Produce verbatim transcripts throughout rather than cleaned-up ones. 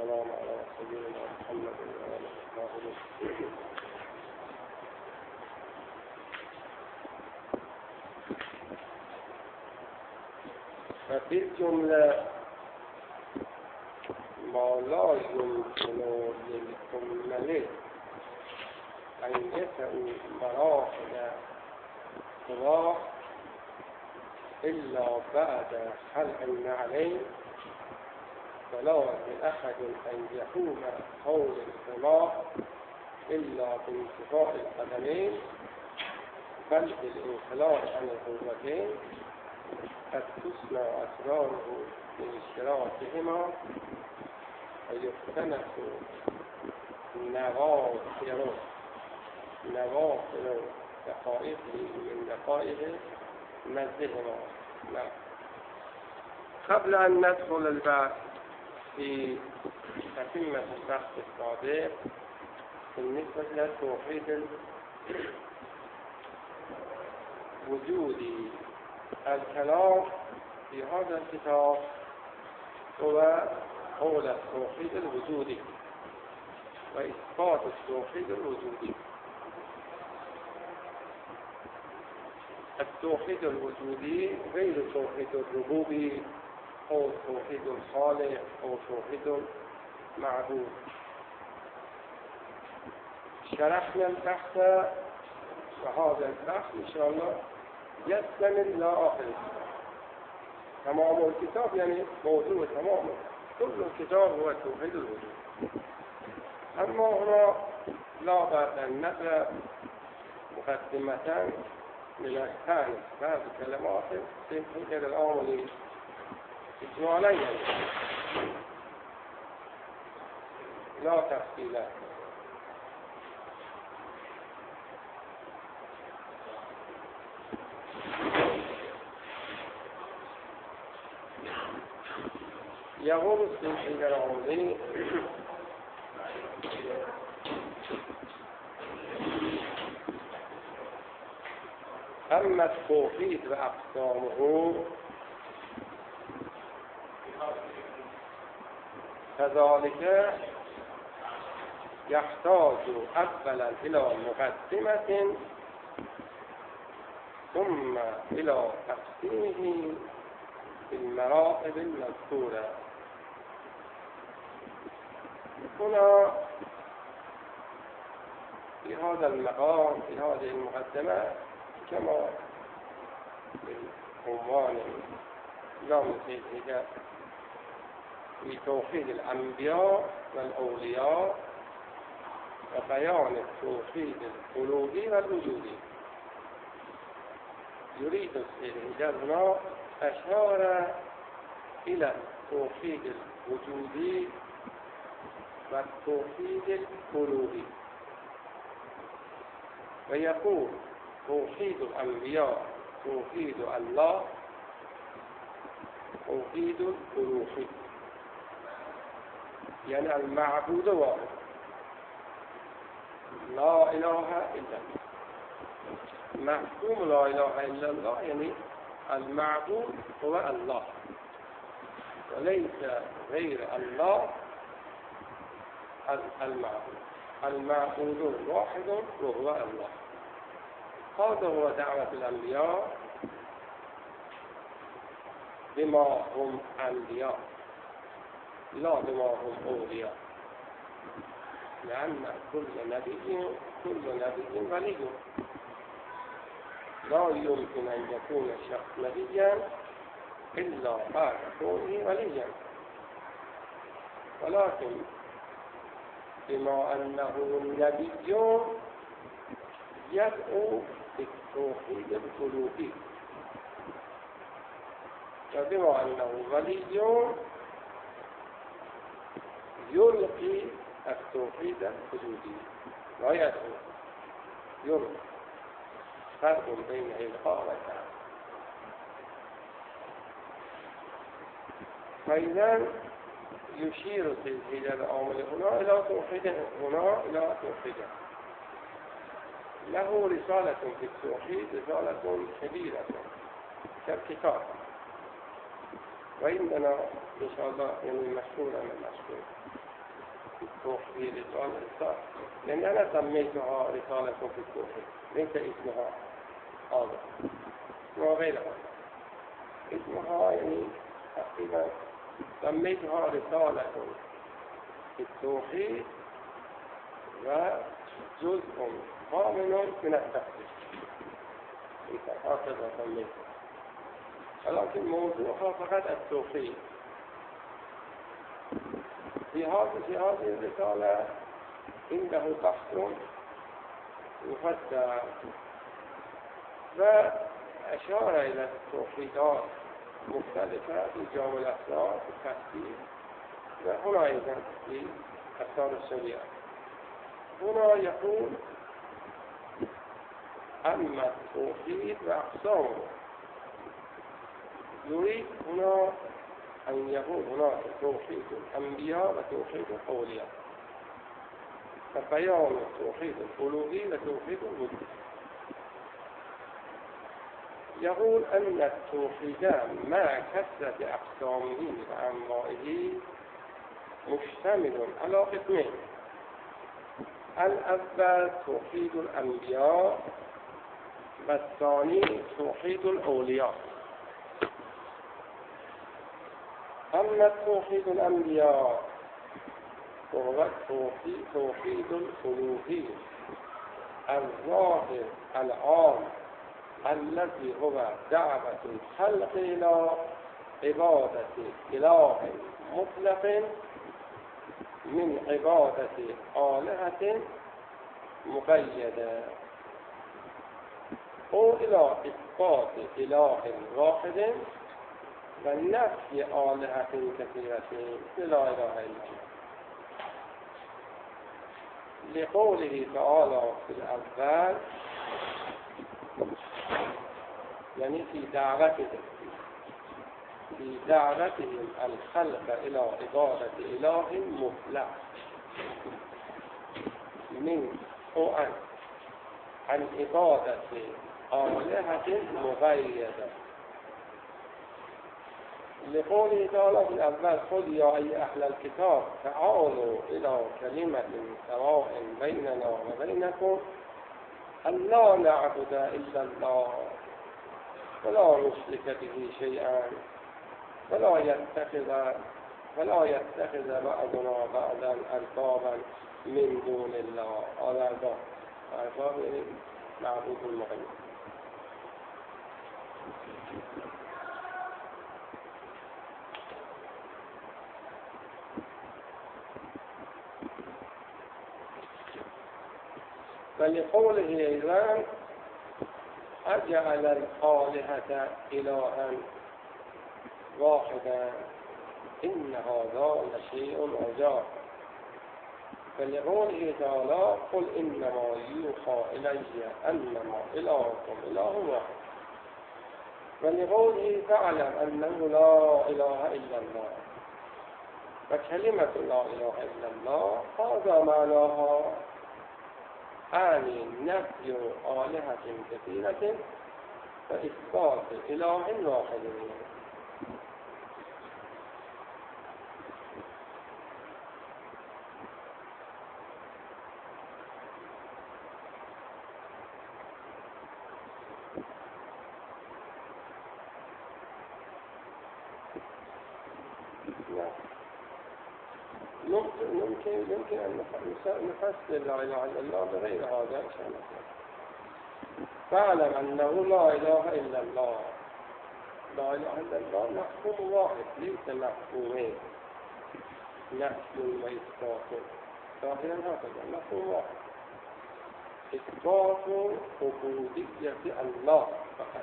والسلام على سيدنا محمد وآله وصحبه. وبالجملة ما لا يمكن للكمل أن يسعوا مراحل الصلاح إلا بعد خلع النعلين، فلا لأحد أن يقوم حول الصلاح إلا بانتفاء القدمين، بل بالانخلاع عن القوتين قد تسمع أسراره باشتراكهما ويقتنس نواصر نواصر دقائقه من دقائق مزهما. نعم. قبل أن ندخل البحث في تتمة البحث السابق بالنسبة لتوحيد الوجود، الكلام في هذا الكتاب هو حول التوحيد الوجودي وإثبات التوحيد الوجودي. التوحيد الوجودي غير توحيد الربوبي أو توحيد الخالق أو توحيد المعبود. شرحنا البحث وهذا البحث إن شاء الله يستمر إلى آخره. تمام الكتاب يعني موضوع تمام كل الكتاب هو توحيد الوجود. أما هنا لا بأس أن نقرأ مقدمة من الثاني بعض الكلمات في حجر الأمر إجماليا لا تفصيلات. يقول السيد العمري أما التوحيد وأقسامه كذلك يحتاج أولا إلى مقدمة ثم إلى تقسيمه بالمراتب المذكورة. هنا في هذا المقام في هذه المقدمة كما بالعنوان لام سيدنا في توحيد الأنبياء والأولياء وبيان التوحيد الألوهي والوجودي. يريد السيد هنا أشار إلى التوحيد الوجودي والتوحيد الألوهي، ويقول توحيد الأنبياء توحيد الله، توحيد الألوهي يعني المعبود واحد لا إله إلا الله. مفهوم لا إله إلا الله يعني المعبود هو الله وليس غير الله المعبود. المعبود واحد وهو الله. هذا هو دعوة الأنبياء بما هم أنبياء لا بما هم أولياء، لأن كل نبي كل نبي ولي. لا يمكن أن يكون الشخص نبيا إلا بعد كونه وليا، ولكن بما أنه نبي يدعو بالتوحيد الألوهي، وبما أنه ولي يلقي التوحيد الوجودي لا يدعو، يلقي. فرق بين إلقاء وإدعاء. فإذا يشير السيد العامل هنا إلى توحيد هنا إلى توحيد. له رسالة في التوحيد، رسالة كبيرة كالكتاب، وإننا إن شاء الله يعني مشهورة من مشهور توحید رسالة، لأن أنا سميتها رسالة في التوحيد ليس اسمها هذا، اسمها غير هذا. اسمها يعني تقريبا سميتها رسالة في التوحيد وجزء كامل من التفسير، هكذا سميتها، ولكن موضوعها فقط التوحيد. في هذه في هذه الرسالة عنده بحث مفصل وأشار إلى توحيدات مختلفة في جامع الأسرار في التفسير، وهنا أيضا في أسرار الشريعة. هنا يقول أما التوحيد وأقسامه، يريد هنا أن يقول هناك توحيد الأنبياء وتوحيد الأولياء، فبيان توحيد الألوهية وتوحيد الوجود. يقول أن التوحيدان مع كثرة أقسامه وأنواعه مشتمل على قسمين: الأول توحيد الأنبياء والثاني توحيد الأولياء. أما التوحيد الأنبياء وهو توحيد الألوهية الظاهر العام الذي هو دعوة الخلق إلى عبادة إله مطلق من عبادة آلهة مقيدة، أو إلى إثبات إله واحد ونفي آلهة كثيرة لا إله إلا الله، لقوله تعالى في الأول، يعني في دعوتهم في دعوتهم الخلق إلى عبادة إله مطلق من أو عن عن عبادة آلهة مقيدة، لقوله تعالى في الأول: قل يا أيها أهل الكتاب تعالوا إلى كلمة سواء بيننا وبينكم ألا نعبد إلا الله ولا نشرك به شيئا ولا يتخذ ولا يتخذ بعضنا بعضا أربابا من دون الله. هذا أرباب معبود المغيب. ولقوله أيضا: أجعل الآلهة إلها واحدا إن هذا لشيء عجاب. فلقوله تعالى: قل إنما يوحى إلي أنما إلهكم إله واحد. ولقوله: فاعلم أنه لا إله إلا الله. وكلمة لا إله إلا الله هذا معناها أعني نفي آلهة كثيرة وإثبات إله واحد. ممكن يمكن أن نفسر لا إله إلا الله بغير هذا إن شاء الله. فاعلم أنه لا إله إلا الله. لا إله إلا الله مفهوم واحد ليس مفهومين، نفي وإثبات. ظاهرا هكذا مفهوم واحد، إثبات عبودية الله فقط.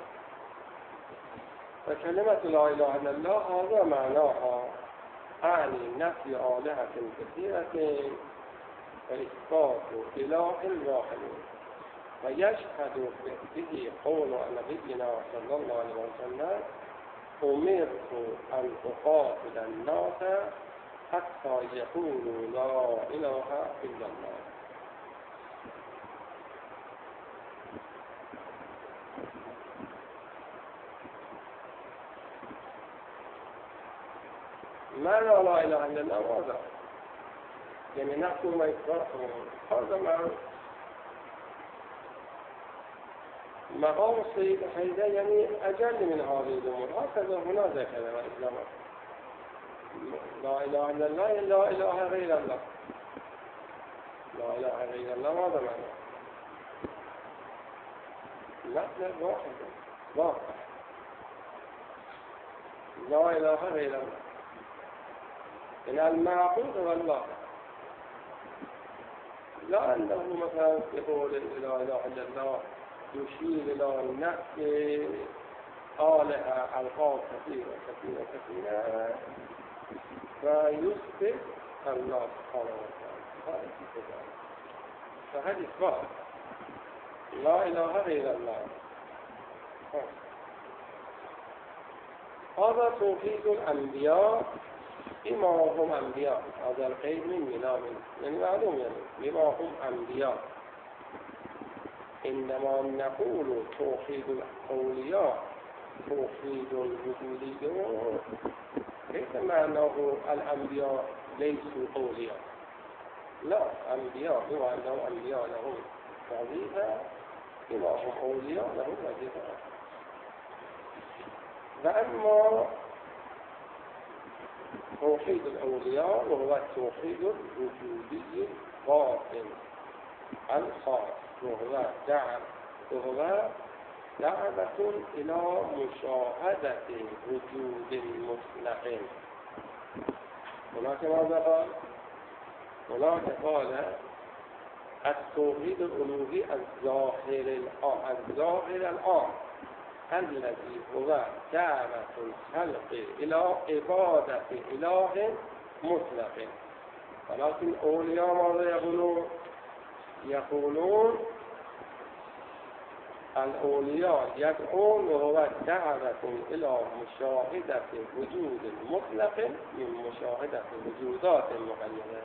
فكلمة لا إله إلا الله هذا معناها أعني نفي آلهة كثيرة وإثبات إله واحد. ويشهد به قول نبينا صلى الله عليه وسلم: أمرت أن أقاتل الناس حتى يقولوا لا إله إلا الله. ما لا إله إلا الله هذا يعني نحكم وإكراههم هذا معروف. مقام السيد حيدة يعني أجل من هذه الأمور. هكذا هنا ذكر الإسلام لا إله إلا الله لا إله غير الله. لا إله غير الله ماذا معنى؟ معنى واحد واحد لا إله غير الله. إن المعبود هو الله، لا أنه مثلا يقول لا إله إلا الله يشير إلى نفس آلهة ألقاب كثيرة كثيرة كثيرة فيثبت الله سبحانه وتعالى. فهذا إثبات لا إله غير الله. هذا توحيد الأنبياء بما هم أنبياء. هذا القيد من ملام يعني معلوم يعني بما هم أنبياء. إنما نقول توحيد الأولياء توحيد الوجوديون ليس معناه الأنبياء ليسوا أولياء، لا، أنبياء بما أنهم أنبياء لهم وظيفة بما هم أولياء لهم وظيفة. فأما توحيد الأولياء وهو التوحيد الوجودي الباطن الخاص وهو دعوة وهو دعوة إلى مشاهدة وجود مطلق. هناك ماذا قال؟ هناك قال التوحيد الألوهي الظاهر الظاهر العام الذي هو دعوة الخلق إلى عبادة إله مطلق. ولكن أولياء ماذا يقولون؟ يقولون الأولياء يدعون وهو دعوة إلى مشاهدة وجود مطلق من مشاهدة وجودات مقيدة،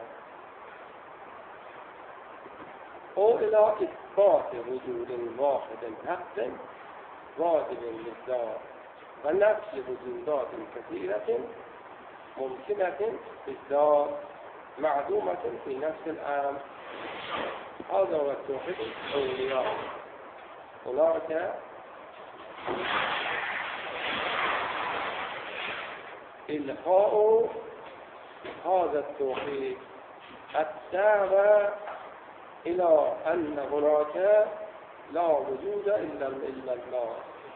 أو إلى إثبات وجود واحد حق واجب للذات ونفي وجودات كثيرة ممكنة بالذات معدومة في نفس الآن. هذا هو التوحيد الأولياء. هناك إلقاء هذا التوحيد الدعوة إلى أن هناك لا وجود إلا إلا الله،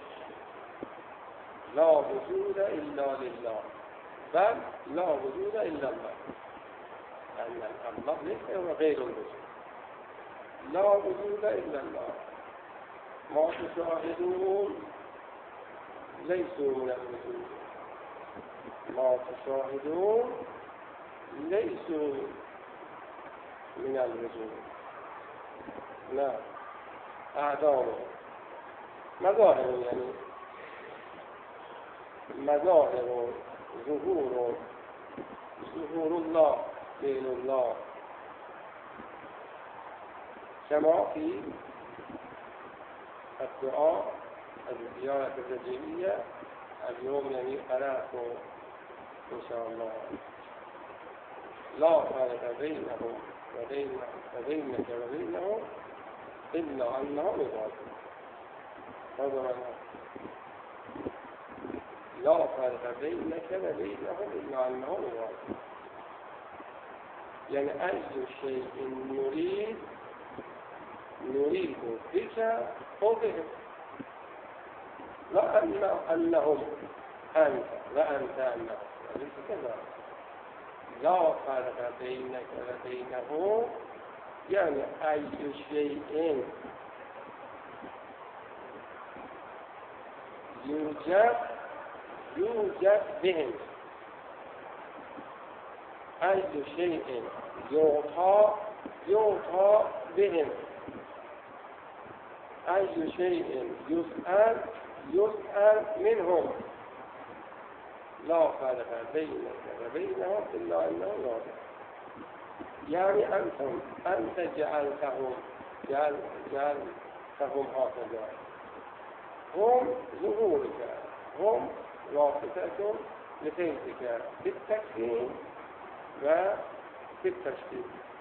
لا وجود إلا لله، بل لا وجود إلا الله، أن الله ليس هو غير الوجود، لا وجود إلا الله. ما تشاهدون ليسوا من الوجود، ما تشاهدون ليسوا من الوجود. لا، أعداء مظاهر يعني مظاهر ظهور ظهور الله دين الله كما في الدعاء الزيارة الرجلية اليوم يعني قرأته إن شاء الله لا فرق بينهم وبينك وبينهم إلا أنهم عباد. هذا معناه لا فرق بينك وبينهم إلا أنهم عباد. يعني أي شيء نريد نريد بك أو بهم، لا أنهم أنت لا أنت أنهم، ليس كذا. لا فرق بينك وبينهم يعني أي شيء يوجد يوجد بهم، أي شيء يعطى يعطى بهم، أي شيء يسأل يسأل منهم. لا فرق بينك وبينهم إلا أنه واحد. يعني أنتم أنت جعلتهم جعل جعلتهم هكذا، هم ظهورك، هم واسطة لفيدك بالتكفير وبالتشكيل.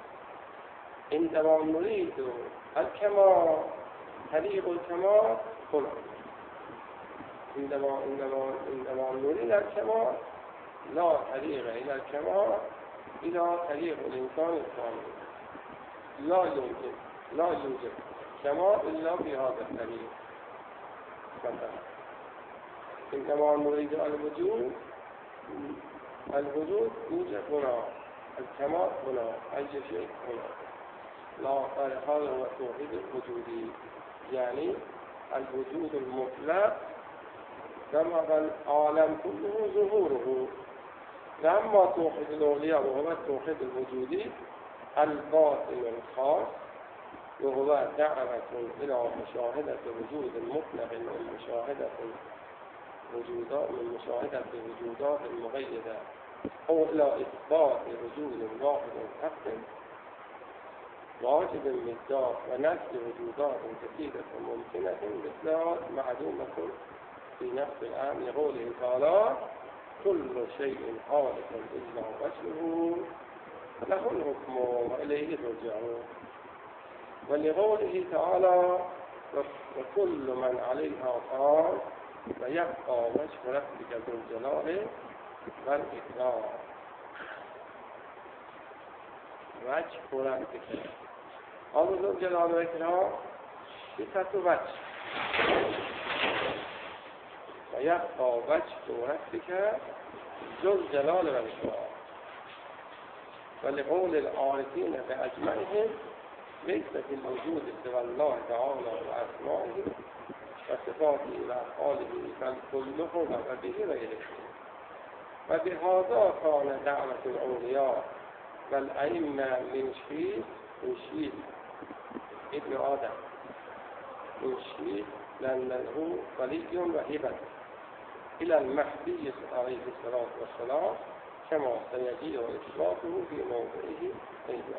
عندما نريد الكمال طريق الكمال هنا. عندما عندما عندما نريد الكمال لا طريق إلى الكمال إلى طريق الإنسان الكامل. لا يمكن لا يوجد كمال إلا بهذا الطريق. مثلا عندما نريد الوجود الوجود يوجد هنا، الكمال هنا، أي شيء هنا. لا هذا هو التوحيد الوجودي، يعني الوجود المطلق دمغ العالم كله ظهوره. أما توحيد الأولياء وهو التوحيد الوجودي الباطن الخاص، وهو دعوة إلى مشاهدة وجود المطلق من مشاهدة وجودات من مشاهدة الوجودات المغيرة، أو إلى إثبات وجود واحد حق واجب مقدار ونفس وجودات كثيرة ممكنة مثلها معدومة في نفس الآن، لقوله تعالى كل شيء خالق إلا وجهه له الحكم وإليه ترجعون. ولقوله تعالى وكل من عليها فان ويبقى وجه ربك ذو الجلال والإكرام. وجه ربك الله ذو الجلال والإكرام صفة وجه، ويبقى وجه ربك ذو الجلال والإكرام. ولقول العارفين بأجمعهم ليس في الوجود سوى الله تعالى وأسمائه وصفاته وأفعاله بل كله وبه غيره. وبهذا كان دعوة الأولياء والأئمة من شيء من شيء ابن آدم من شيء لأنه ولي وهبة إلى المهدي عليه الصلاة والسلام كما سيجيء إثباته في موضعه أيضا.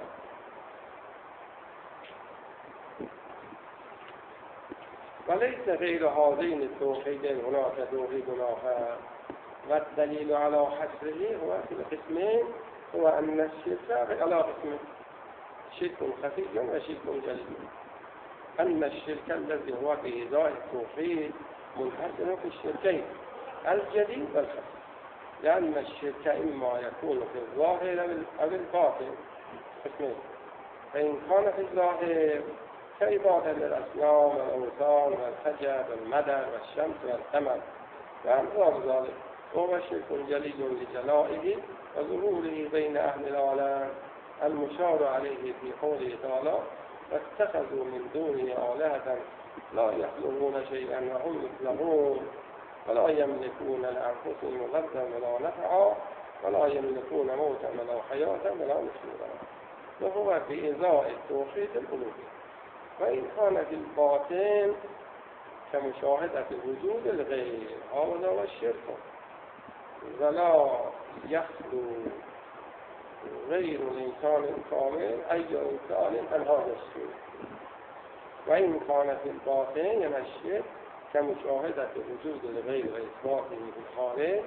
وليس غير هذين التوحيدين هناك توحيد آخر، والدليل على حصره هو في القسمين، هو أن الشرك على قسمين، شرك خفي وشرك جلي. أن الشرك الذي هو بإيذاء التوحيد منحصر في الشركين الجلي والخفي، لأن الشرك إما يكون في الظاهر أو الباطن قسمين. فإن كان في الظاهر كعبادة للأصنام والأوثان والحجر والمدر والشمس والقمر وأمثال ذلك، وهو شرك جلي لجلائه وظهوره بين أهل العالم المشار عليه في قوله تعالى واتخذوا من دونه آلهة لا يخلقون شيئا وهم يخلقون ولا يملكون لأنفسهم ضرا ولا نفعا ولا يملكون موتا ولا حياة ولا نشورا، وهو بإيذاء التوحيد الألوهي. وإن كان في الباطن كمشاهدة وجود الغير هذا هو الشرك، ولا يخلو غير الإنسان الكامل أي إنسان عن هذا الشرك. وإن كان في الباطن يعني الشرك كمشاهدة وجود الغير وإثباته في الخارج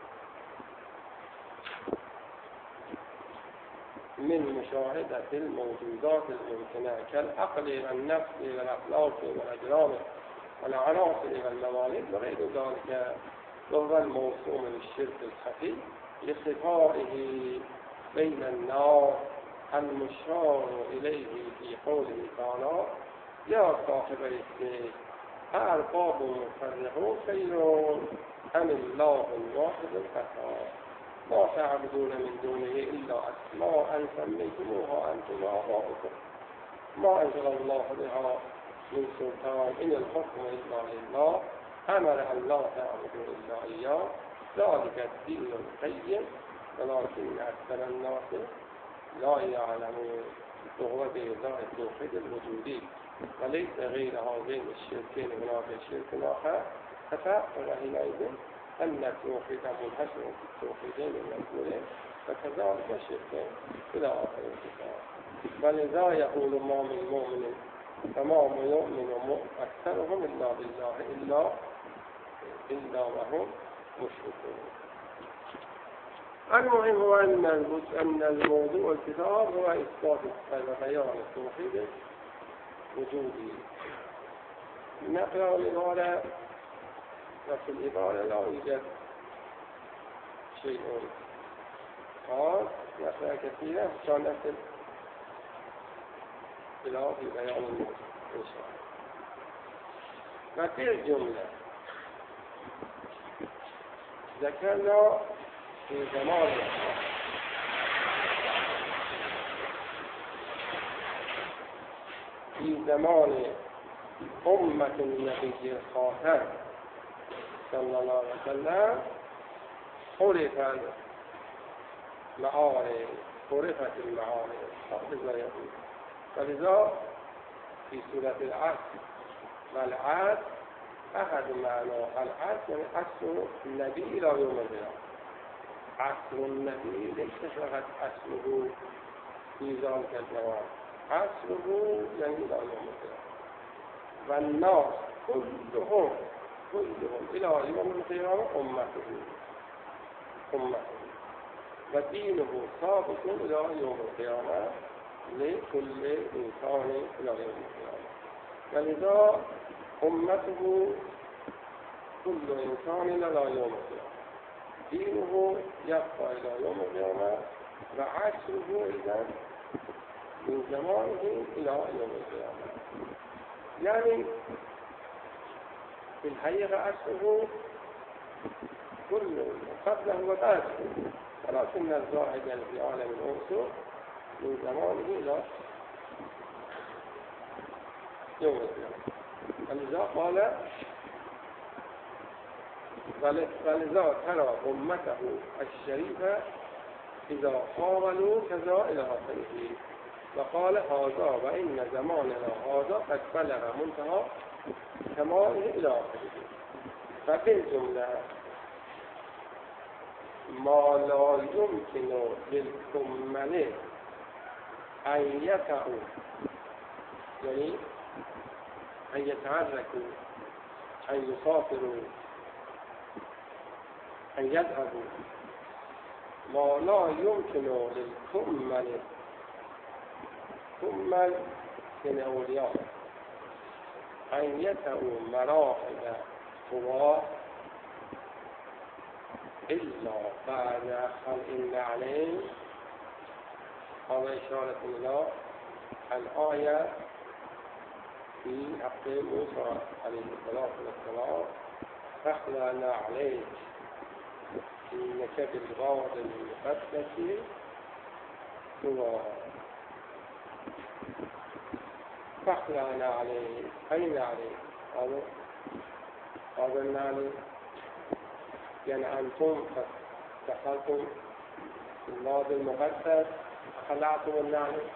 من مشاهدة الموجودات الممكنة كالعقل والنفس والأخلاق والأجرام والعناصر والموالد وغير ذلك، وهو الموسوم للشرك الخفي لصفائه بين الناس المشار إليه في قوله تعالى يا صاحب السجن أأرباب مفرقون خير أم الله الواحد القهار ما تعبدون من دونه إلا أسماء سميتموها أنتم وآباؤكم ما أنزل الله بها من سلطان إن الحكم إلا لله أمر أن لا تعبدوا إلا إياه ذلك الدين القيم ولكن أكثر الناس لا يعلمون. وهو بإيذاء التوحيد الوجودي، وليس غير هذين الشركين هناك شرك آخر، فحينئذ أن التوحيد منحصر في التوحيدين المذكورين فكذلك الشركين إلى آخر الكتاب. ولذا يقول ما من مؤمن فما يؤمن أكثرهم إلا بالله إلا إلا وهم مشركون. المهم هو أن أن الموضوع الكتاب هو إثبات بيان التوحيد وجودي. نقرأ العبارة وفي العبارة لا يوجد شيء خاص نقرأ كثيرا عشان نصل إلى في بيان الموضوع إن شاء الله. وفي الجملة ذكرنا في زمان في زمان أمة النبي الخاتم صلى الله عليه وسلم عرفت المعارف عرفت المعارف حافظ ولذا في سورة العصر والعصر أحد معنى العصر يعني عصر النبي إلى يوم القيامة. عصر النبي ليس فقط عصره في ذلك الزمان، عصره يعني إلى يوم القيامة. والناس كلهم كلهم إلى يوم القيامة أمته أمته ودينه ثابت إلى يوم القيامة لكل إنسان إلى يوم القيامة. ولذا أمته كل إنسان إلى يوم القيامة، دينه يبقى إلى يوم القيامة، وعصره إذن من زمانه إلى يوم القيامة. يعني في الحقيقة عصره كله قبله وبعده، ولكن الزاهد في عالم الأنصر من زمانه إلى يوم القيامة. ولذا قال ولذا ترى أمته الشريفة إذا قابلوا كذا إلى آخره. وقال هذا وإن زماننا هذا قد بلغ منتهى كماله إلى آخره. ففي الجملة ما لا يمكن للكمل أن يقعوا يعني أن يتحركوا أن يسافروا أن يذهبوا، ما لا يمكن للكمل كمل من أولياء أن يتأوا مراحل قوى إلا بعد خلق النعلين. هذا إشارة إلى الآية في حق موسى عليه الصلاة والسلام فاخلع نعليك إنك بالغار المقدس طوى. فاخلع نعليك أي نعليك؟ هذا هذا النعليك يعني أنتم دخلتم في الوادي المقدس خلعتم النعليك؟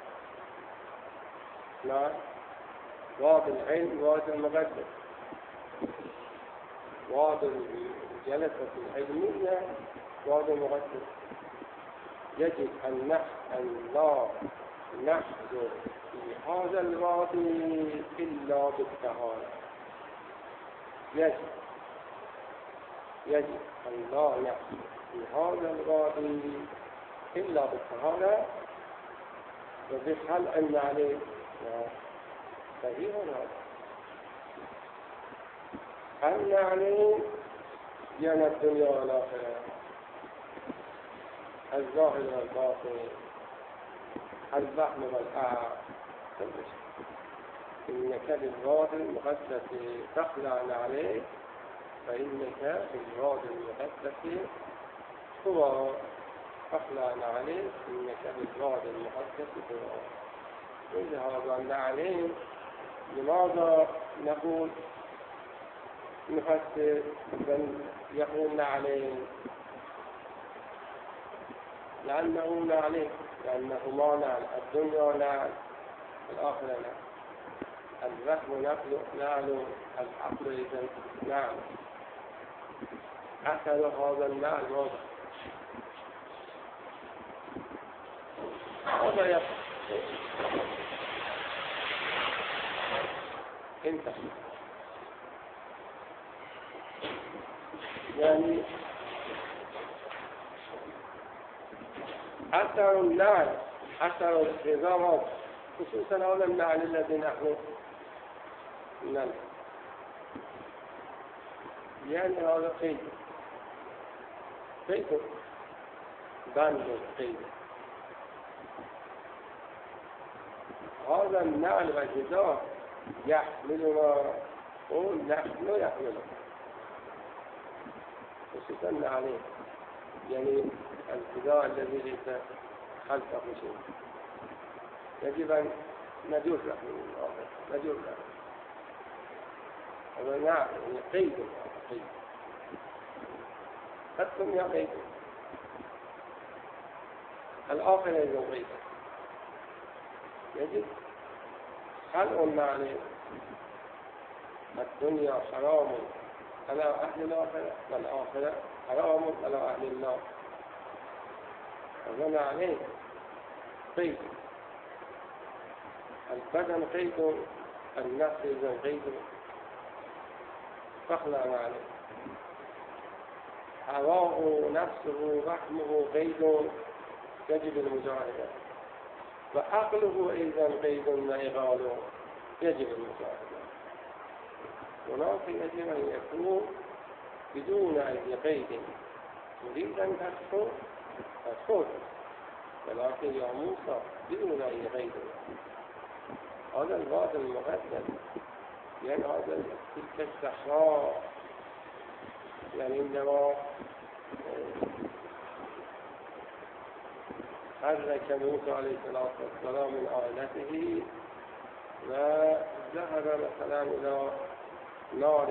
لا، وادي العلم وادي المقدس، وادي الجلسة العلمية وادي المقدس. يجب أن نحن أن لا نحضر في هذا الوادي إلا بالطهارة. يجب يجب أن لا نحضر في هذا الوادي إلا بالطهارة وبخلع النعلين. صحيح هذا النعلين يعني الدنيا والآخرة، الظاهر والباطن، الفهم والآخر. إنك بالوادي المقدس تخلع عليه فإنك بالوادي المقدس هو تخلع عليه إنك بالوادي المقدس هو. إذا هذا النعلين لماذا نقول نفسر من يقول نعلين؟ لأنه نعلين، لأنه ما نعل الدنيا نعل الآخرة نعل، الرحم نعل نعل العقل إذن نعل. أثر هذا النعل واضح. هذا يقول انت يعني اثر النعل اثر الغذا خصوصا هذا النعل الذي نحن نلبس يعني هذا قيد قيد بند قيد هذا النعل والغذاء يحملنا ونحن يحملنا خصوصا النعلين يعني الغذاء الذي ليس خلفه شيء يجب أن ندور له ندور له هذا نعم قيد قيد خدتم يا قيد الآخر أيضا قيد يجب خلق النعل الدنيا حرام على أهل الآخرة والآخرة حرام على أهل النار هذا نعلين قيد البدن قيد النفس إذا قيد فخلع عليه هواه نفسه رحمه قيد يجب المجاهدة وعقله أيضا قيد وإغاله يجب المجاهدة هناك يجب أن يكون بدون أي قيد تريد أن تدخل تدخل ولكن يا موسى بدون أي قيد هذا الواد المقدس يعني هذا تلك الصحراء يعني عندما حرك موسى عليه الصلاة والسلام من عائلته وذهب مثلا إلى نار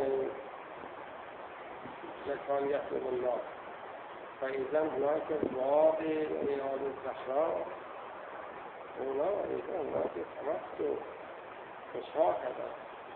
مكان يحرم النار فإذا هناك وادي يعني هذه الصحراء هنا إذا هناك تمسك مشاهدة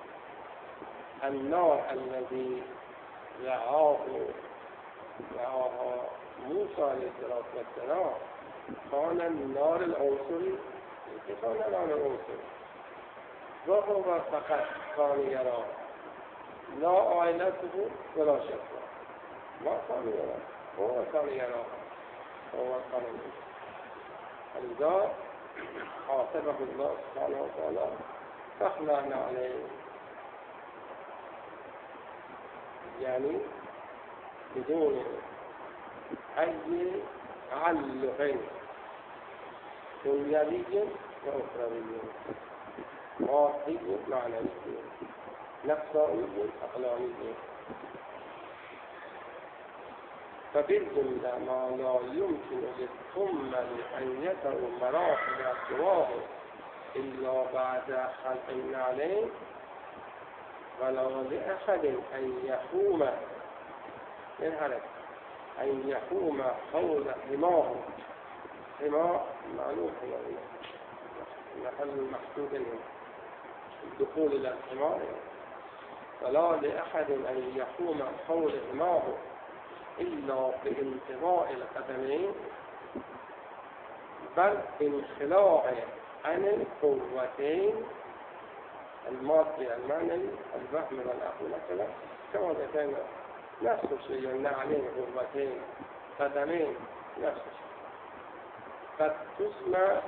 النار الذي رعاه رعاها موسى عليه الصلاة والسلام كان النار العنصري كان النار العنصري وهو فقط كان يراه لا عائلته ولا شخصه ما كان يراه هو كان يراه هو كان يراه لذا حاسبه الله سبحانه وتعالى فخلعنا عليه يعني بدون أي تعلق دنيوي وأخروي مادي معنوي نفساني أخلاقي فبالجملة ما لا يمكن للثمل أن يدعو مراحل سواه إلا بعد خلق النعلين ولا لأحد أن يحوم الهرب أن يحوم حول حماه حماه معلوم حماه محل المحدود الدخول إلى الحمار ولا لأحد أن يحوم حول حماه إلا بانتظاء القدمين بل انخلاع عن القوتين المادي المعنوي الفهم والعقل مثلا كما ذكرنا نفس الشيء النعلين قوتين قدمين نفس الشيء قد تسمى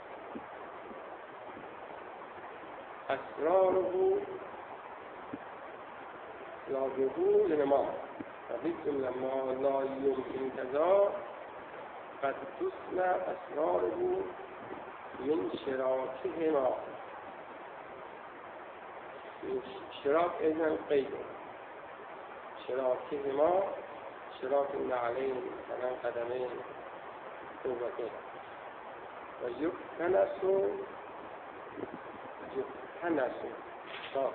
أسراره لا ظهور لما فبكم لما لا يمكن كذا قد تسمى أسراره من شراكهما شراك إذن قيد شراكهما شراك النعلين ثمان قدمين قوتين ويكتنس يكتنس صح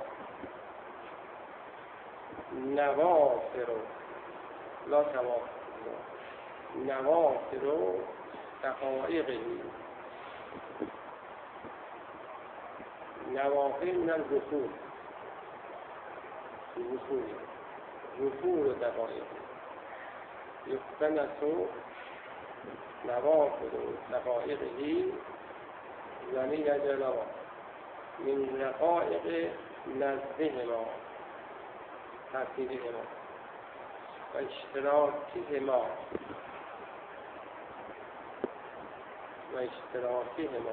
نوافر لا توافر نوافر دقائقه نوافر من الوصول الوصول وصول دقائق يقتنس نوافر دقائقه يعني يجلوه من دقائق نزدهما ترتیبهما و اشتراکهما و اشتراکهما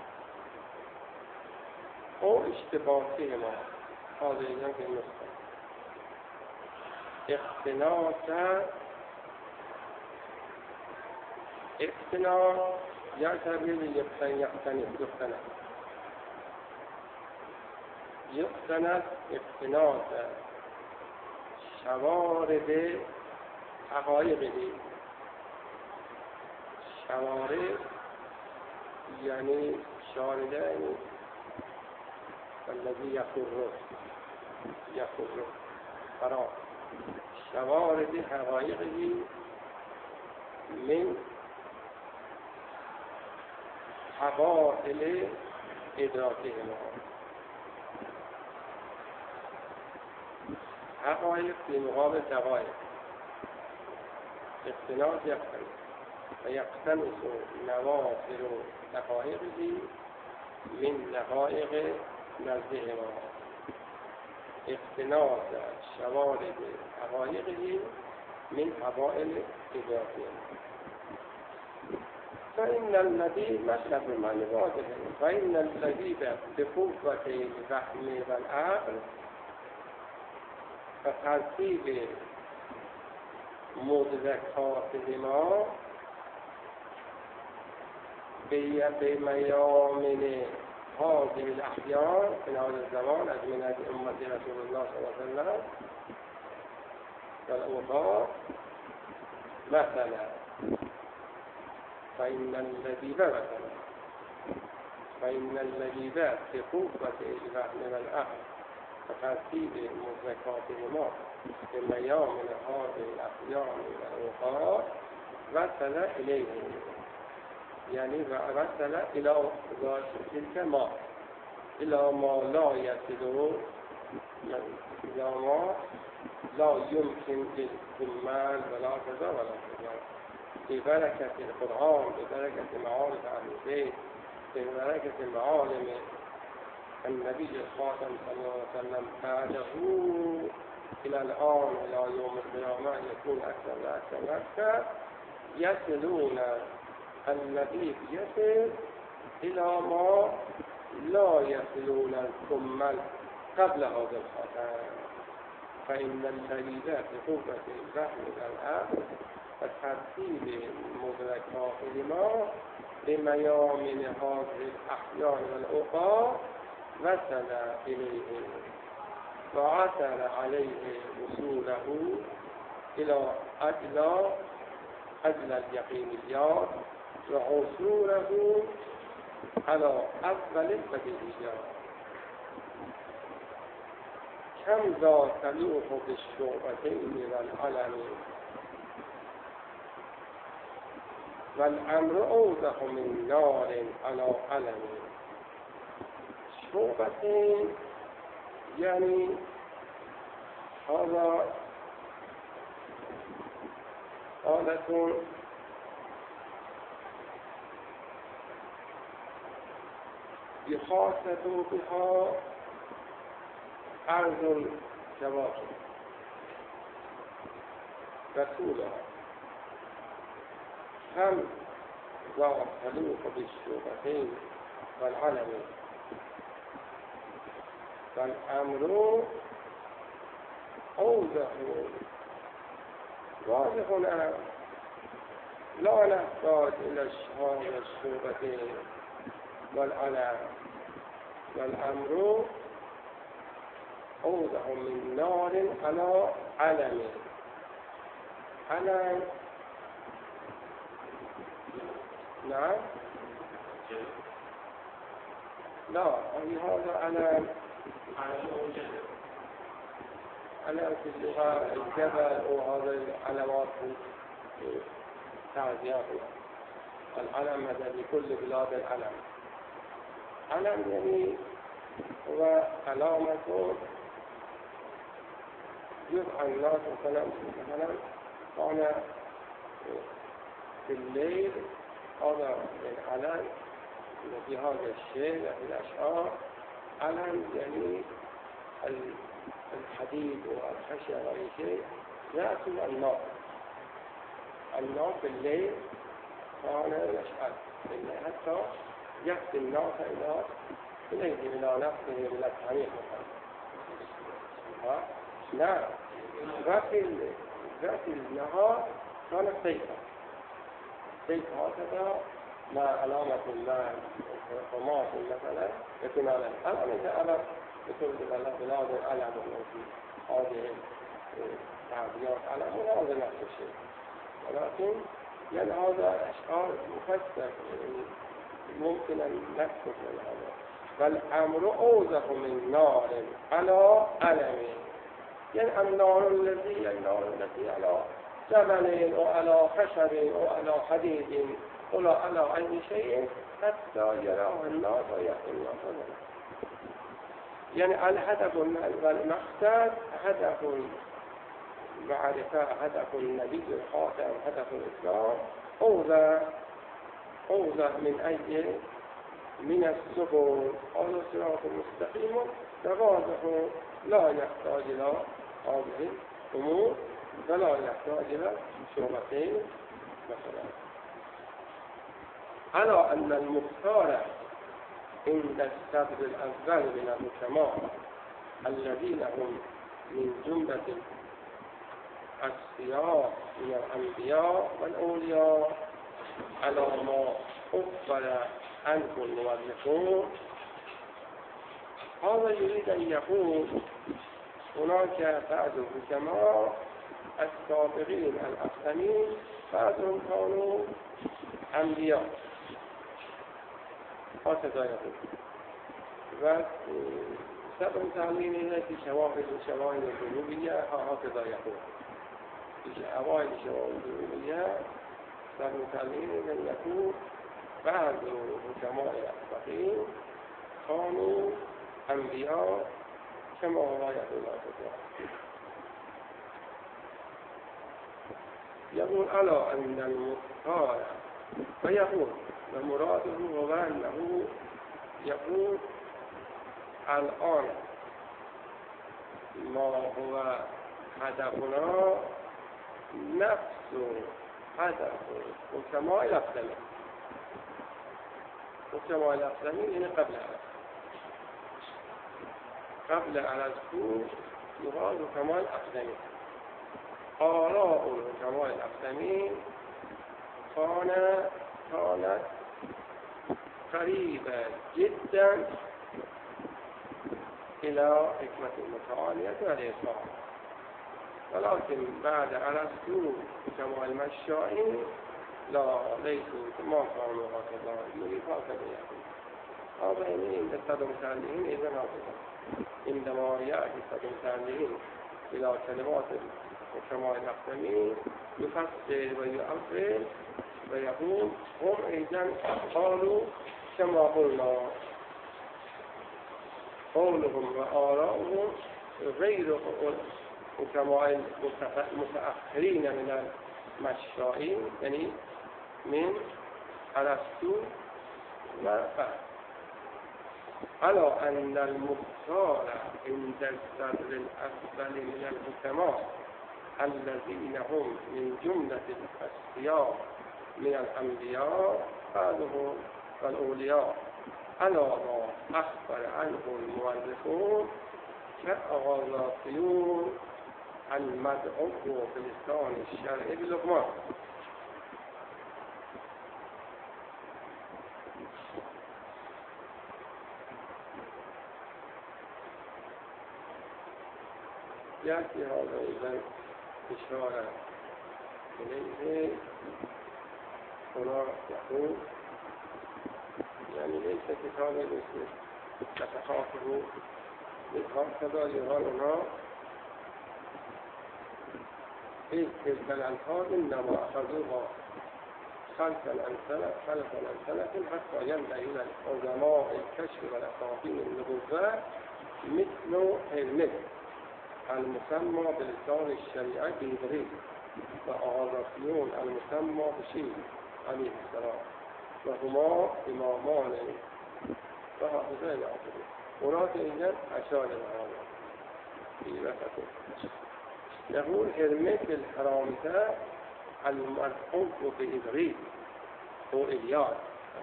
او اشتباکهما حاضر اینجا که نسخه اختناس اختناس یا تبیل یقتن یقتن یقتن یقتن اختناس شوارد حقایقی شوارد یعنی شارده یعنی الذي يخر يخر فرا شوارد حقایقه من حوائل ادراکه ما حقایق في مقابل دقایق اختلاف يختلف ويقتنص نوافل دقائقه من دقائق نزده ما اختلاف شوارد حقایقه من حوائل ادراکه فإن الذي مطلب من واضح فإن الذي بقوة الفهم والعقل فترتیب مدرکات ما به میامن هذه الأحيان في هذا الزمان از من أمة رسول الله صلى الله عليه وسلم والأوقات مثلا فإن الذي مثلا فإن الذي بقوة الفهم والعقل فترتیب مدرکات ما به میامن هذه الأحيان والأوقات وصل إليه يعني وصل إلى تلك ما إلى ما لا يصل إلى ما لا يمكن للكمال ولا كذا ولا كذا ببركة القرآن ببركة معارف أهل البيت ببركة معالم النبي الخاتم صلى الله عليه وسلم بعده إلى الآن إلى يوم القيامة يكون أكثر وأكثر وأكثر يصلون النبي يصل إلى ما لا يصلون الكمل قبل هذا الخاتم فإن الذي بقوة الفهم والعقل وترتيب مدركات ما بميامن هذه الأحيان والأوقات وصل إليه وعثر عليه وصوله إلى أدلى أدلى اليقينيات وعثوره على أفضل البديهيات كم ذا تلوح بالشعبتين والعلم والأمر أوضح من نار على علم شعبتين يعني هذا آلة يخاطب بها أرض الكواكب رسولها هم ذا تلوح بالشعبتين والعلم والأمر أوضح واضح لا نحتاج إلى هذا الشعبتين والعلم والأمر أوضح من نار على علم علم نعم لا هذا علم علم في اللغة الجبل وهذا العلامات تعزيات العلم هذا لكل بلاد العلم علم يعني هو علامة يدعى الناس مثلا مثلا كان في الليل هذا العلم في هذا الشيء في الأشعار علم يعني الحديد والخشب وأي شيء يأكل النار النار في الليل كان يشعل حتى يهدي الناس إلى إليه إلى نفسه إلى الطريق. لا ذات ذات النهار كانت سيفا سيف هكذا مع علامة الله ومات مثلا يكون على الألم إذا ألم يكون بلاد بلاد الألم في هذه التعبيرات على هذا نفس الشيء. ولكن يعني هذا أشعار مفسر ممكن أن نكتب من هذا. فالأمر أوضح من نار على ألم، يعني النار الذي النار التي على جبل وعلى خشب وعلى حديد ولا على أي شيء حتى يراه الناس ويأتي الناس. يعني الهدف والمقصد هدف معرفة، هدف النبي الخاتم، هدف الإسلام أوضح أوضح من أي من السبل على صراط مستقيم واضح لا يحتاج إلى هذه الأمور ولا يحتاج إلى شبهتين مثلا. على أن المختار عند السبب الأول من الحكماء الذين هم من جملة الأصفياء من الأنبياء والأولياء على ما أخبر عنه المؤلفون. هذا يريد أن يقول هناك بعض الحكماء السابقين الأقدمين بعضهم كانوا أنبياء هكذا يقول. وسبب تعليمه في شواهد الشواهد الجنوبية هكذا يقول. في شواهد الشواهد الجنوبية سبب تعليمه أن يقول بعض الحكماء الأسبقين كانوا أنبياء كما هو يقول هكذا. يقول على أن المختار فيقول ومراده هو أنه يقول الآن ما هو هدفنا نفس هدف الحكماء الأقدمين. الحكماء الأقدمين يعني قبل قبل على السوء يقال الحكماء الأقدمين. آراء الحكماء الأقدمين كانت كانت قريبة جدا إلى حكمة المتعالية والإسلام. ولكن بعد على السوء حكماء المشائين لا ليسوا ما كانوا هكذا يريد هكذا يقول. هذا يعني عند الصدم التعليم إذن هكذا. عندما يأتي الصدم التعليم إلى كلمات الحكماء الأقدمين يفسر ويؤول ويقول هم إذن قالوا كما قلنا قولهم وآراؤهم غير الحكماء المتأخرين من المشائين يعني من أرسطو وفهم. على أن المختار عند الصدر الأفضل من الحكماء الذين هم من جملة الأصفياء من الأنبياء بعضهم والأولياء على ما أخبر عنه المؤلفون كالأغاثيون المدعو في اللسان الشرعي باللقمان. يأتي هذا إذن إشارة إليه هنا يقول يعني ليس كتابا مثل تتخاطه هكذا يقال هنا في تلك الألفاظ إنما أخذوها خلفا عن سنة خلفا عن سنة حتى ينبغي إلى العلماء الكشف والأساطين النبوة مثل المثل المسمى بلسان الشريعة بالإبريق وأغاثيون المسمى بشيء عليه السلام وهما إمامان فهذا يعطيه. هناك إذن أشار العالم في وقته. يقول هرمس الحرامتة المرحوم بإبريق هو إلياس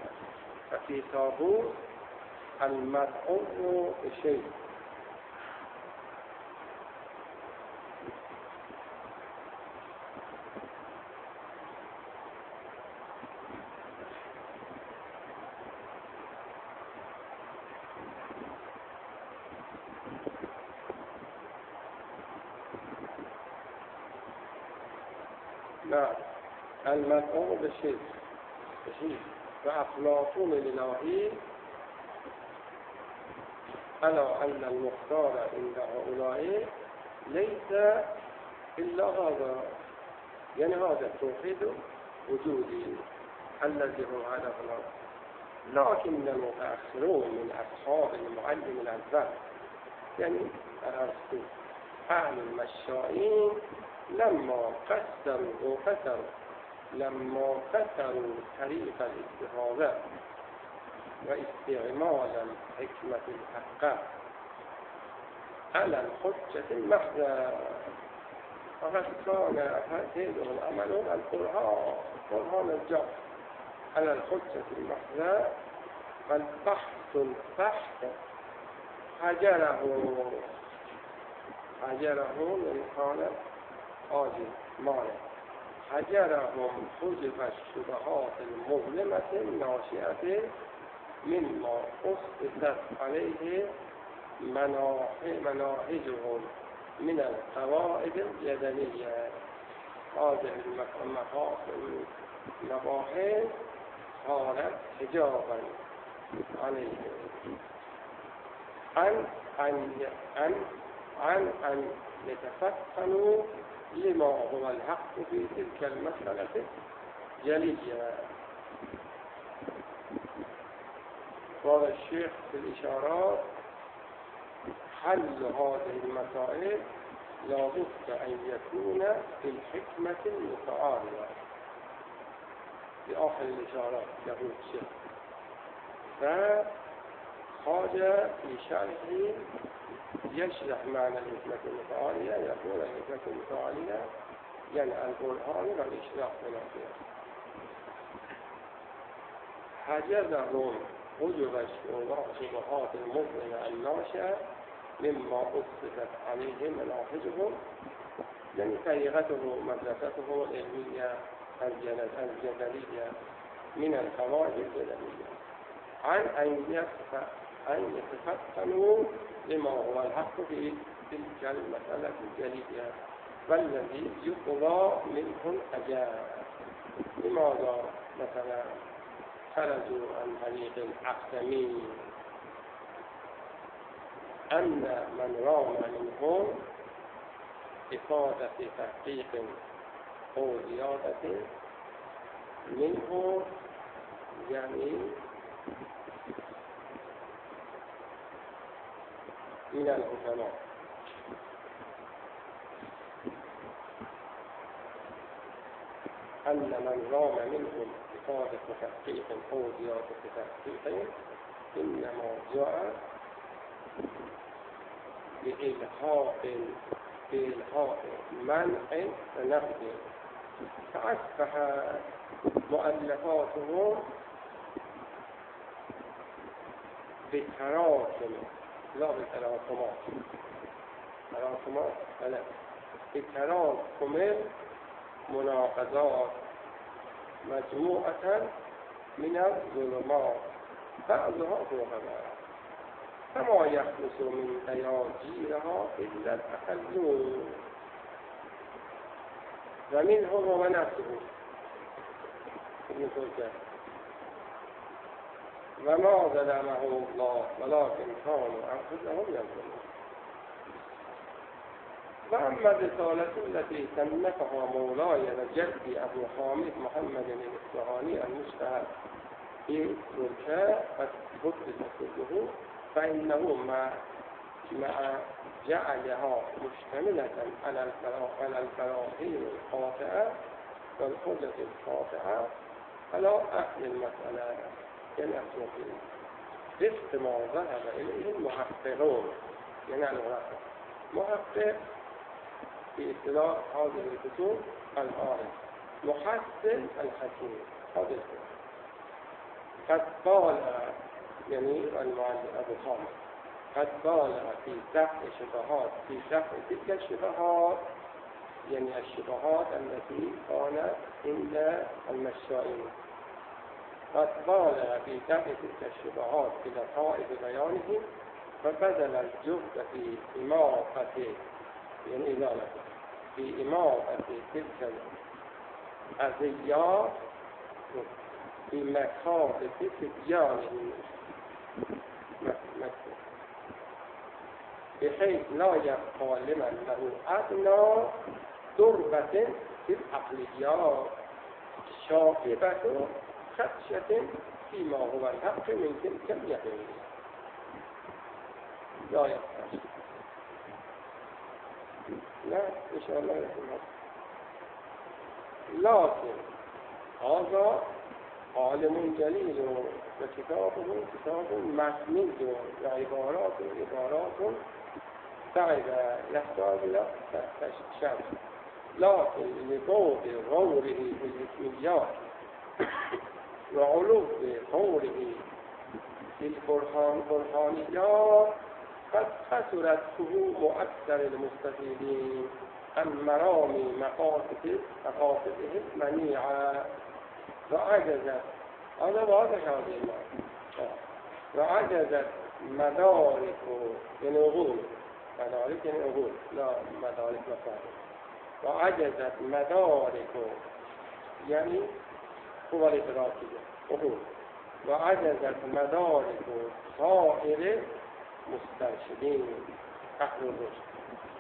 وفي طابوس المدعو بشيء. نعم، المدعو بشيء بشيء وأفلاطون الإلهي ألا أن المختار عند هؤلاء ليس إلا هذا، يعني هذا التوحيد وجودي الذي هو هدفنا. لكن المتأخرون من أصحاب المعلم الأكبر يعني أرسطو أهل المشائين لما قسروا وقسروا لما قسروا طريق الاستفادة واستعمال الحكمة الحقة على الحجة المحضة، فقد كان أفاتيلهم عملهم القرآن قرآن الجبر على الحجة المحضة، فالبحث البحث حجره حجره من كان آجل ماله حجرهم حجب الشبهات المظلمة الناشئة مما أسقطت عليه مناهجهم من القواعد الجدلية. هذه المباحث صارت حجابا عليهم عن أن عن عن أن يتفطنوا لما هو الحق في تلك المسألة جليا. قال الشيخ في الإشارات: حل هذه المسائل لا بد أن يكون في الحكمة المتعارضة. في آخر الإشارات يقول الشيخ: فخرج في شرحه يشرح معنى الحكمة المتعالية، يقول الحكمة المتعالية يعني القرآن والإشراق من الخير. حجزهم حجب الشبهات المظلمة الناشئة مما أسقطت عليهم مناهجهم، يعني طريقته مدرسته العلمية الجدلية من القواعد الجدلية، عن أن يتفطنوا لما هو الحق في تلك المسألة الجلية والذي يقضى منه الأجال. لماذا مثلا خرجوا عن طريق الأقدمين؟ أن من رام منهم إفادة تحقيق أو زيادة منه يعني من الحكماء، أن من رام منهم إفادة تحقيق أو زيادة تحقيق إنما جاء بإلحاق بإلحاق منع ونفي، فأصبح مؤلفاتهم بالتراكم لا بالتراكمات تراكمات لا بالتراكم مناقضات مجموعة من الظلمات بعضها فوق بعض، فما يخلص من دياجيرها إلا الأقلون، ومنه هو نفسه وما ظلمه الله ولكن كانوا أنفسهم يظلمون. وأما الرسالة التي سنفها مولاي وجدي أبو حامد محمد الإصفهاني المشتهر في تركيا قد حدث كله، فإنه مع مع جعلها مشتملة على البراهين القاطعة والحجة القاطعة على أهل المسألة ينأسون وفق ما ذهب إليه المحققون. يعني المحقق محقق في اصطلاح هذه الكتب العارف محسن الحكيم، هذا قد بالغ يعني المعلم أبو خالد قد بالغ في دفع شبهات في دفع تلك الشبهات يعني الشبهات التي كانت عند المشائين قد بالغ في دفع تلك الشبهات بلطائف بيانه فبذل الجهد في إماطة يعني إزالة في إماطة تلك الأذيات بمكافة تبيانه بحيث لا يبقى لمن له أدنى ضربة في العقليات شاكبة خدشة فيما هو الحق من تلك اليقين لا يبقى لا إن شاء الله يكون لكن هذا عالم جليل وكتابه كتاب مسند وعبارات عبارات تعب يحتاج إلى شرح لكن لبعد غوره بالحكميات وعلو غوره بالبرهان برهانيات قد خسرت فهوم أكثر المستفيدين عن مرام مقاصد مقاصده المنيعة وعجزت هذا واضح هذه المعنى وعجزت مدارك يعني عقول مدارك يعني عقول لا مدارك مصالح وعجزت مدارك يعني قوى الإدراكية عقول وعجزت مدارك صائر مسترشدين أهل الرشد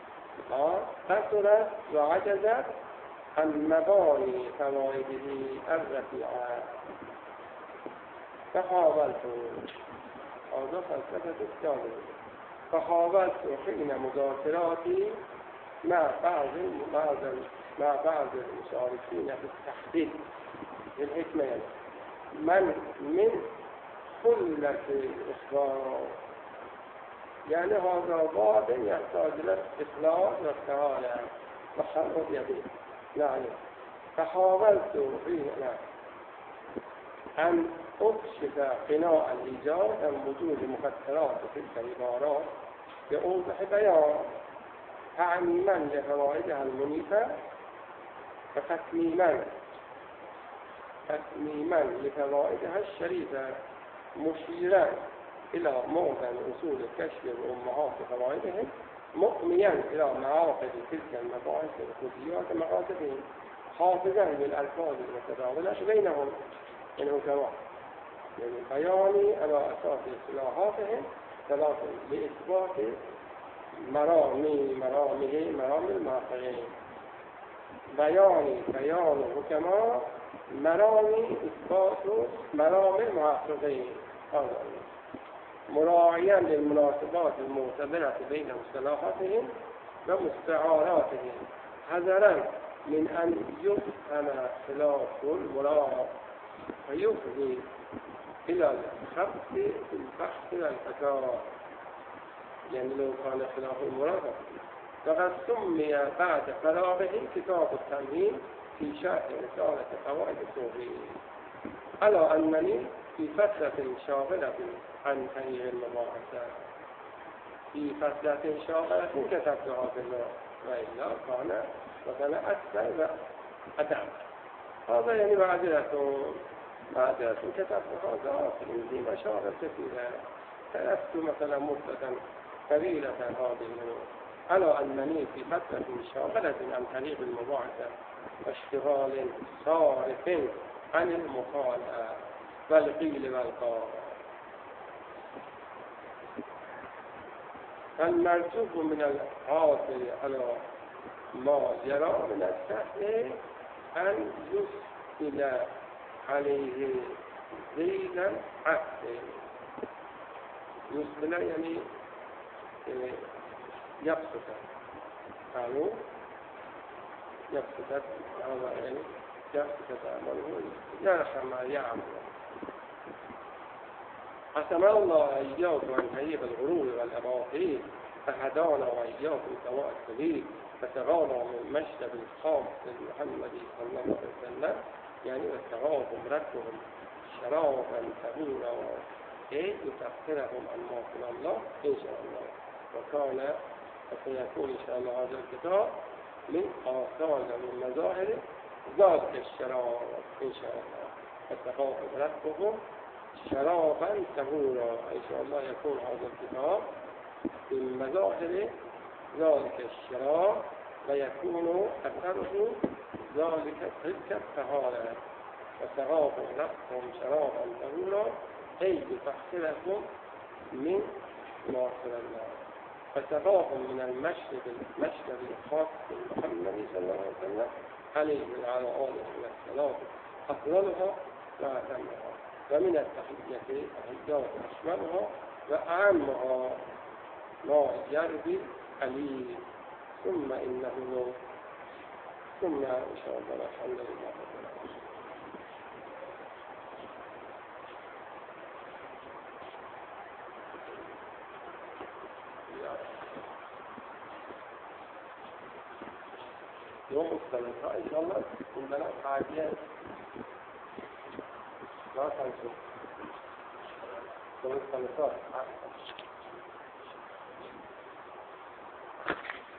كثرت وعجزت عن مباني فوائده الرفيعة فحاولت هذا فلسفة الثانية فحاولت حين مذاكراتي مع بعض مع بعض المشاركين في التحديد للحكمة يعني من من خلة الإخبار يعني هذا بعض يحتاج إلى الإخلاص والتعالى وحرب يديه يعني فحاولت حين أن أكشف قناع الإيجاد عن وجود مفسرات تلك العبارات بأوضح بيان تعميما لفوائدها المنيفة وتتميما تتميما لفوائدها الشريفة مشيرا إلى معظم أصول الكشف والأمهات وفوائدهم مؤميا إلى معاقد تلك المباحث والخزيات ومقاصدهم حافظا بالألفاظ المتداولة بينهم إنه كواحد يعني بياني على أساس اصطلاحاتهم ثلاثة لإثبات مرامي مرامه مرام المعقلين بياني بيان الحكماء مرامي إثبات مرام المحققين مراعيا للمناسبات المعتبرة بين مصطلحاتهم ومستعاراتهم حذرا من أن يفهم خلاف المراد فيفضي إلى الخبث في البحث والفكارة يعني لو كان خلاف المراد فقد سمي بعد فراغه كتاب التمهيد في شرح رسالة قواعد الصوفية على أنني في فترة شاغلة عن تنويع المباحث في فترة شاغلة كتبت هذا النوع وإلا كان وكان أكثر أدعم هذا يعني معذرة معذرة كتبت هذا في مشاغل كثيرة تلفت مثلا مدة طويلة هذه النوع على أنني في فترة شاغلة عن تنويع المباحث واشتغال صارف عن المقالة والقيل والقال فالمرجوب من الحاصل على ما يرى من السهل أن يسهل عليه زيدا عقل يسهل يعني يبسط قالوا يبسط هذا يعني يبسط عمله يرحم ما يعمل حسن الله إياكم عن هيب الغرور والأباطيل فهدانا وإياكم سواء السبيل فتغانا من مشرب الخاص المحمدي صلى الله عليه وسلم يعني والتغاهم ردهم شرابا طهورا أي يكفرهم عما في الله إن شاء الله. وكان وسيكون إن شاء الله هذا الكتاب من آثار ومن مظاهر ذلك الشراب إن شاء الله. فتخافوا ربكم شرابا طهورا إن شاء الله يكون هذا الكتاب من مظاهر ذلك الشراب ويكون أثره ذلك تلك الطهارة. وتخافوا ربكم شرابا طهورا أي يطهركم من معصية الله. فتخافوا من المشرب المشرب الخاص بالمحمد صلى الله عليه وسلم عليه وعلى آله والسلام أفضلها وأتمها. ومن التحية الحجات أشملها وأعمها ما يربي قليل. ثم إنه ثم إن شاء الله الحمد لله رب العالمين. يوم الثلاثاء إن شاء الله تكون لنا حاجات لا تنسوا يوم الثلاثاء